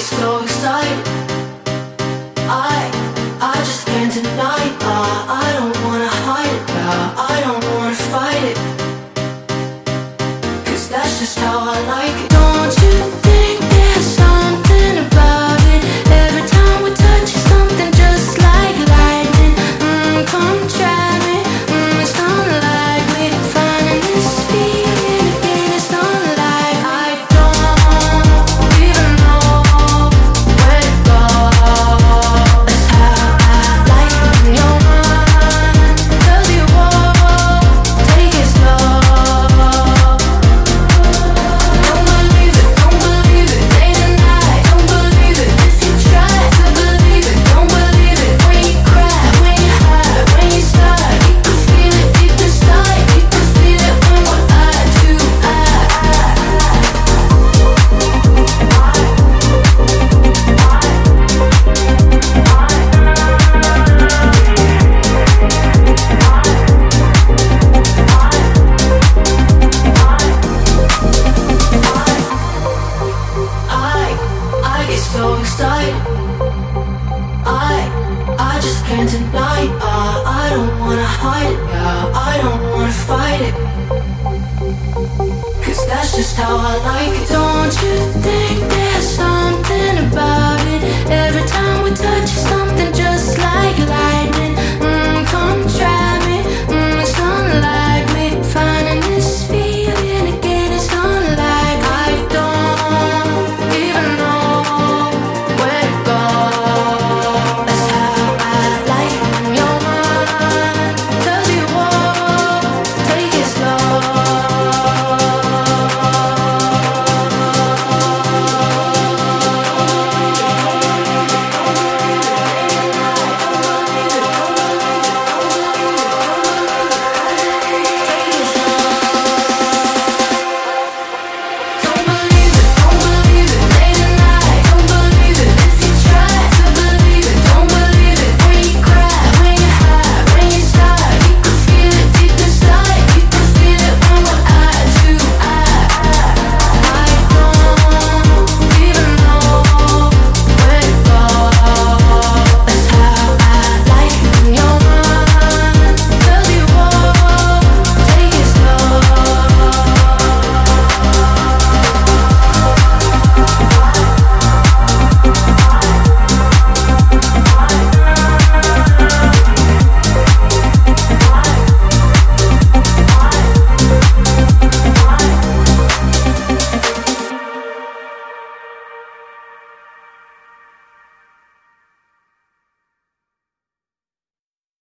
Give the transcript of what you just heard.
so excited. I just can't deny it. I don't wanna hide it. I don't wanna fight it. 'Cause that's just how I like it. Don't you think there's something about it? Every time we touch it, something just like lightning. Come try me. It's unlikely finding this feeling again. It's unlike I don't even know where to go. That's how I like it when you're mine. Tell you what, take it slow. Don't believe it, day and night. Don't believe it if you try to believe it. Don't believe it when you cry, when you hide, when you start. You can feel it deep inside. You can feel it when what I do. I get so excited. I just can't deny it. I don't wanna hide it. I don't wanna fight it. 'Cause that's just how I like it. Don't you think there's something about it? Every time we touch it,